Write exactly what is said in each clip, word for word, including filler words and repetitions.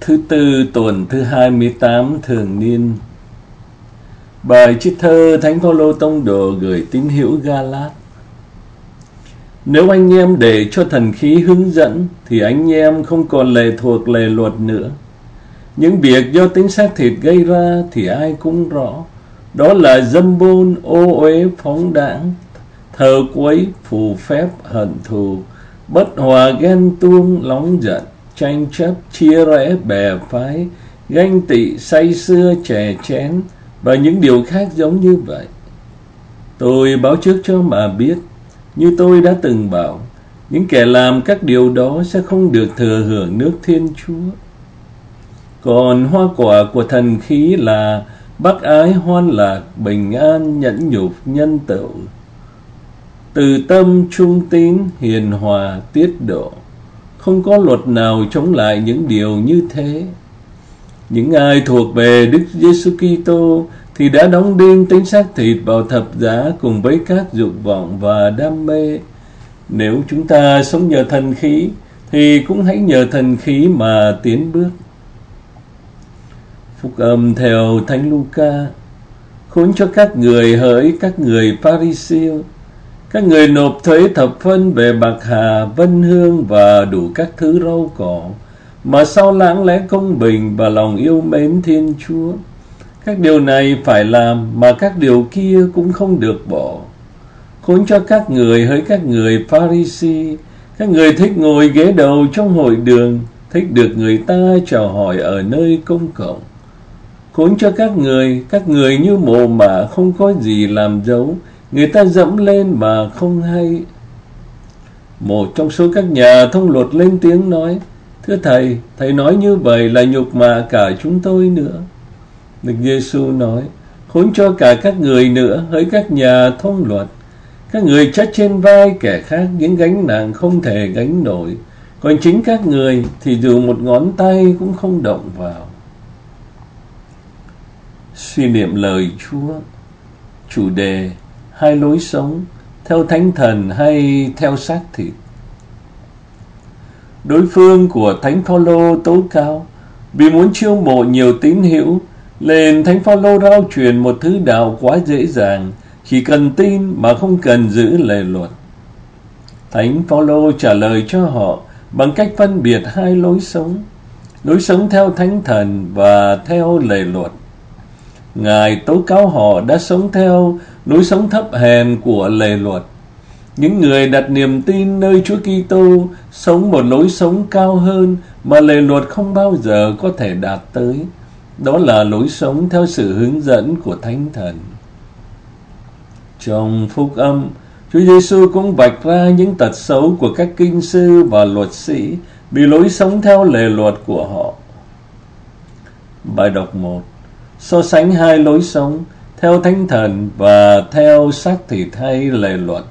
Thứ tư tuần thứ hai mươi tám thường niên. Bài trích thơ Thánh Phaolô tông đồ gửi tín hữu Ga-lát. Nếu anh em để cho thần khí hướng dẫn thì anh em không còn lệ thuộc lề luật nữa. Những việc do tính xác thịt gây ra thì ai cũng rõ. Đó là dâm bôn, ô uế, phóng đãng, thờ quấy, phù phép, hận thù, bất hòa, ghen tuông, nóng giận, tranh chấp, chia rẽ, bè phái, ganh tị, say sưa, chè chén và những điều khác giống như vậy. Tôi báo trước cho mà biết, như tôi đã từng bảo, những kẻ làm các điều đó sẽ không được thừa hưởng nước Thiên Chúa. Còn hoa quả của thần khí là bác ái, hoan lạc, bình an, nhẫn nhục, nhân từ, từ tâm, trung tín, hiền hòa, tiết độ. Không có luật nào chống lại những điều như thế. Những ai thuộc về Đức Giêsu Kitô thì đã đóng đinh tính xác thịt vào thập giá cùng với các dục vọng và đam mê. Nếu chúng ta sống nhờ thần khí thì cũng hãy nhờ thần khí mà tiến bước. Phúc âm theo Thánh Luca. Khốn cho các người hỡi các người Pha-ri-siêu, các người nộp thuế thập phân về bạc hà, vân hương và đủ các thứ rau cỏ, mà sau lãng lẽ công bình và lòng yêu mến Thiên Chúa. Các điều này phải làm, mà các điều kia cũng không được bỏ. Khốn cho các người hỡi các người Pha-ri-si, các người thích ngồi ghế đầu trong hội đường, thích được người ta chào hỏi ở nơi công cộng. Khốn cho các người, các người như mồ mả không có gì làm dấu, người ta dẫm lên mà không hay. Một trong số các nhà thông luật lên tiếng nói: Thưa Thầy, Thầy nói như vậy là nhục mạ cả chúng tôi nữa. Đức Giêsu nói: Khốn cho cả các người nữa hỡi các nhà thông luật, các người trách trên vai kẻ khác những gánh nặng không thể gánh nổi, còn chính các người thì dù một ngón tay cũng không động vào. Suy niệm lời Chúa. Chủ đề: hai lối sống, theo Thánh Thần hay theo xác thịt. Đối phương của Thánh Phaolô tố cáo vì muốn chiêu mộ nhiều tín hữu, nên Thánh Phaolô rao truyền một thứ đạo quá dễ dàng, chỉ cần tin mà không cần giữ lề luật. Thánh Phaolô trả lời cho họ bằng cách phân biệt hai lối sống: lối sống theo Thánh Thần và theo lề luật. Ngài tố cáo họ đã sống theo lối sống thấp hèn của lề luật. Những người đặt niềm tin nơi Chúa Kitô sống một lối sống cao hơn mà lề luật không bao giờ có thể đạt tới. Đó là lối sống theo sự hướng dẫn của Thánh Thần. Trong Phúc âm, Chúa Giêsu cũng vạch ra những tật xấu của các kinh sư và luật sĩ vì lối sống theo lề luật của họ. Bài đọc một. So sánh hai lối sống, theo Thánh Thần và theo xác thịt hay lề luật.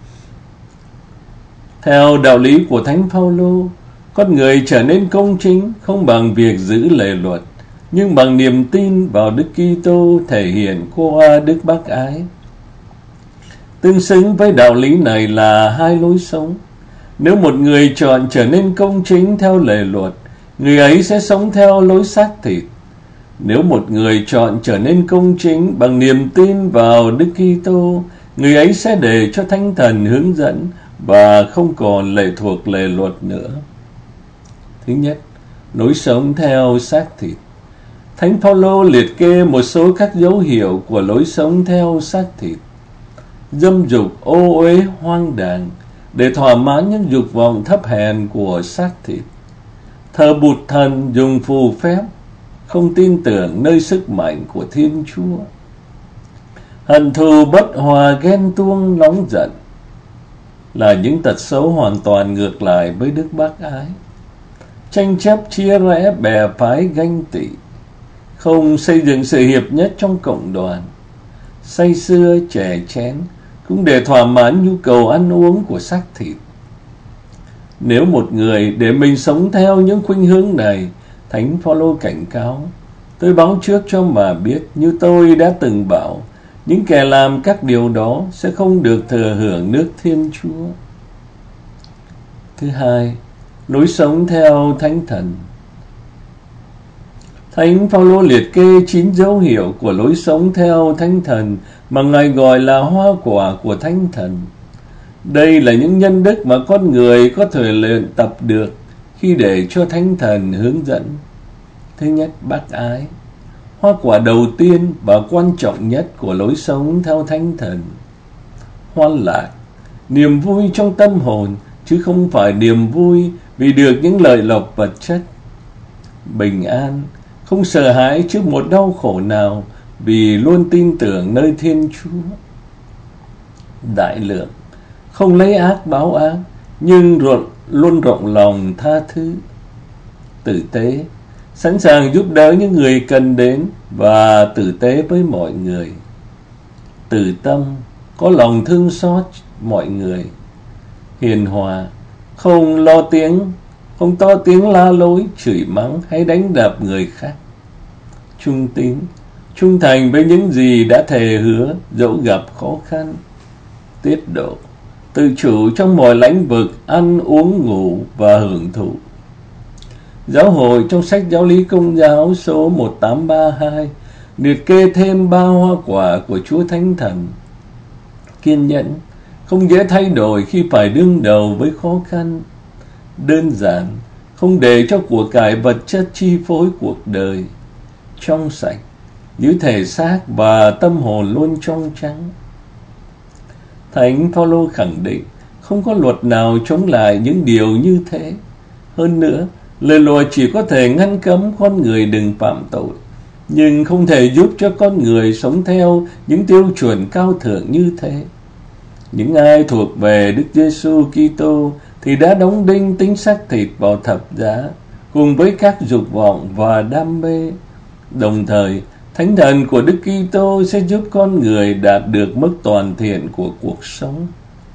Theo đạo lý của Thánh Phaolô, con người trở nên công chính không bằng việc giữ lề luật, nhưng bằng niềm tin vào Đức Kitô thể hiện qua đức bác ái. Tương xứng với đạo lý này là hai lối sống. Nếu một người chọn trở nên công chính theo lề luật, người ấy sẽ sống theo lối xác thịt. Nếu một người chọn trở nên công chính bằng niềm tin vào Đức Kitô, người ấy sẽ để cho Thánh Thần hướng dẫn và không còn lệ thuộc lề luật nữa. Thứ nhất, lối sống theo xác thịt. Thánh Phaolô liệt kê một số các dấu hiệu của lối sống theo xác thịt: dâm dục, ô uế, hoang đàng, để thỏa mãn những dục vọng thấp hèn của xác thịt; thờ bụt thần, dùng phù phép, không tin tưởng nơi sức mạnh của Thiên Chúa; hận thù, bất hòa, ghen tuông, nóng giận là những tật xấu hoàn toàn ngược lại với đức bác ái; tranh chấp, chia rẽ, bè phái, ganh tị, không xây dựng sự hiệp nhất trong cộng đoàn; say sưa, chè chén, cũng để thỏa mãn nhu cầu ăn uống của xác thịt. Nếu một người để mình sống theo những khuynh hướng này, Thánh Phaolô cảnh cáo: Tôi báo trước cho mà biết, như tôi đã từng bảo, những kẻ làm các điều đó sẽ không được thừa hưởng nước Thiên Chúa. Thứ hai, lối sống theo Thánh Thần. Thánh Phaolô liệt kê chín dấu hiệu của lối sống theo Thánh Thần mà Ngài gọi là hoa quả của Thánh Thần. Đây là những nhân đức mà con người có thể luyện tập được khi để cho Thánh Thần hướng dẫn. Thứ nhất, bác ái. Hoa quả đầu tiên và quan trọng nhất của lối sống theo Thánh Thần. Hoan lạc, niềm vui trong tâm hồn, chứ không phải niềm vui vì được những lợi lộc vật chất. Bình an, không sợ hãi trước một đau khổ nào vì luôn tin tưởng nơi Thiên Chúa. Đại lượng, không lấy ác báo ác, nhưng luôn rộng lòng tha thứ. Tử tế, sẵn sàng giúp đỡ những người cần đến và tử tế với mọi người. Từ tâm, có lòng thương xót mọi người. Hiền hòa, không lo tiếng, không to tiếng la lối, chửi mắng hay đánh đập người khác. Trung tín, trung thành với những gì đã thề hứa dẫu gặp khó khăn. Tiết độ, tự chủ trong mọi lĩnh vực ăn uống ngủ và hưởng thụ. Giáo hội trong sách Giáo lý Công giáo số một tám ba hai liệt kê thêm ba hoa quả của Chúa Thánh Thần. Kiên nhẫn, không dễ thay đổi khi phải đương đầu với khó khăn. Đơn giản, không để cho của cải vật chất chi phối cuộc đời. Trong sạch, giữ thể xác và tâm hồn luôn trong trắng. Thánh Phaolô khẳng định không có luật nào chống lại những điều như thế. Hơn nữa, lời luật chỉ có thể ngăn cấm con người đừng phạm tội, nhưng không thể giúp cho con người sống theo những tiêu chuẩn cao thượng như thế. Những ai thuộc về Đức Giêsu Kitô thì đã đóng đinh tính xác thịt vào thập giá cùng với các dục vọng và đam mê. Đồng thời, Thánh Thần của Đức Kitô sẽ giúp con người đạt được mức toàn thiện của cuộc sống.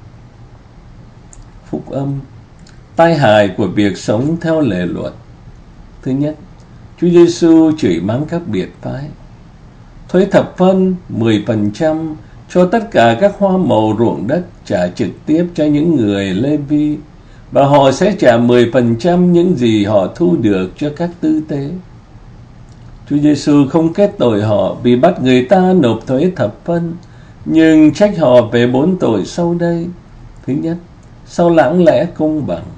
Phúc âm, tai hại của việc sống theo lề luật. Thứ nhất, Chúa Giêsu chửi mắng các biệt phái. Thuế thập phân mười phần trăm cho tất cả các hoa màu ruộng đất trả trực tiếp cho những người Lê-vi, và họ sẽ trả mười phần trăm những gì họ thu được cho các tư tế. Chúa Giêsu không kết tội họ vì bắt người ta nộp thuế thập phân, nhưng trách họ về bốn tội sau đây. Thứ nhất, sau lãng lẽ công bằng,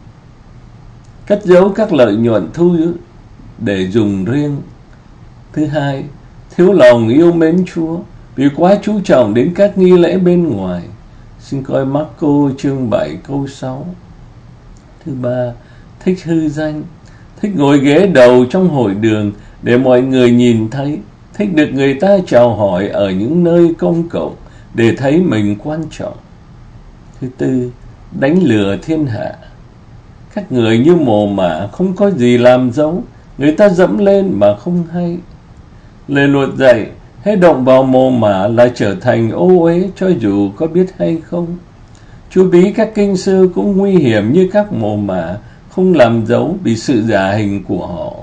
cất giấu các lợi nhuận thu để dùng riêng. Thứ hai, thiếu lòng yêu mến Chúa vì quá chú trọng đến các nghi lễ bên ngoài. Xin coi Marco chương bảy câu sáu. Thứ ba, thích hư danh, thích ngồi ghế đầu trong hội đường để mọi người nhìn thấy, thích được người ta chào hỏi ở những nơi công cộng để thấy mình quan trọng. Thứ tư, đánh lừa thiên hạ. Các người như mồ mả không có gì làm dấu, người ta dẫm lên mà không hay. Lời luật dạy, hễ động vào mồ mả là trở thành ô uế cho dù có biết hay không. Chú bí các kinh sư cũng nguy hiểm như các mồ mả không làm dấu vì sự giả hình của họ.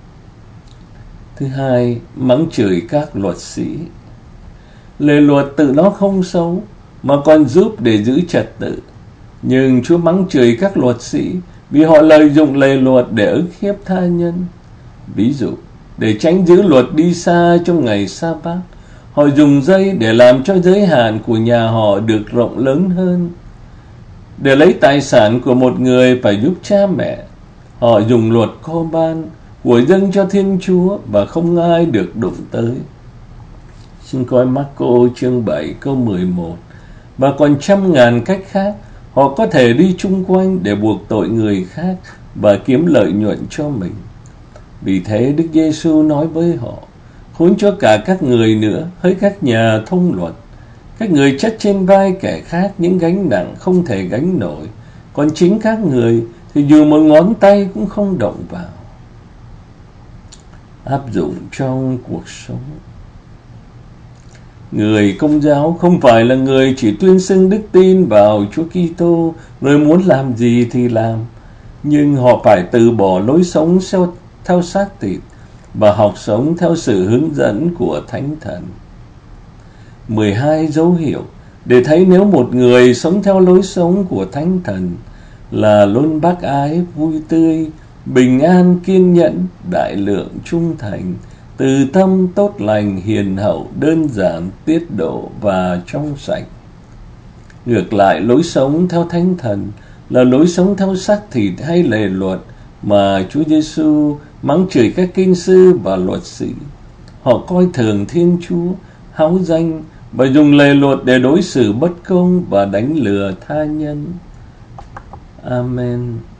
Thứ hai, mắng chửi các luật sĩ. Lời luật tự nó không xấu mà còn giúp để giữ trật tự, nhưng Chúa mắng chửi các luật sĩ vì họ lợi dụng lời luật để ức hiếp tha nhân. Ví dụ, để tránh giữ luật đi xa trong ngày Sa-bát, họ dùng dây để làm cho giới hạn của nhà họ được rộng lớn hơn. Để lấy tài sản của một người phải giúp cha mẹ, họ dùng luật Co-ban, của dâng cho Thiên Chúa và không ai được đụng tới. Xin coi Marco chương bảy câu mười một. Và còn trăm ngàn cách khác, họ có thể đi chung quanh để buộc tội người khác và kiếm lợi nhuận cho mình. Vì thế Đức Giêsu nói với họ, khốn cho cả các người nữa, hỡi các nhà thông luật, các người chất trên vai kẻ khác những gánh nặng không thể gánh nổi, còn chính các người thì dù một ngón tay cũng không động vào. Áp dụng trong cuộc sống. Người Công giáo không phải là người chỉ tuyên xưng đức tin vào Chúa Kitô rồi muốn làm gì thì làm, nhưng họ phải từ bỏ lối sống theo, theo xác thịt và học sống theo sự hướng dẫn của Thánh Thần. mười hai dấu hiệu để thấy nếu một người sống theo lối sống của Thánh Thần là luôn bác ái, vui tươi, bình an kiên nhẫn, đại lượng trung thành, từ tâm tốt lành, hiền hậu, đơn giản, tiết độ và trong sạch. Ngược lại, lối sống theo Thánh Thần là lối sống theo xác thịt hay lề luật mà Chúa Giêsu mắng chửi các kinh sư và luật sĩ. Họ coi thường Thiên Chúa, háo danh và dùng lề luật để đối xử bất công và đánh lừa tha nhân. Amen.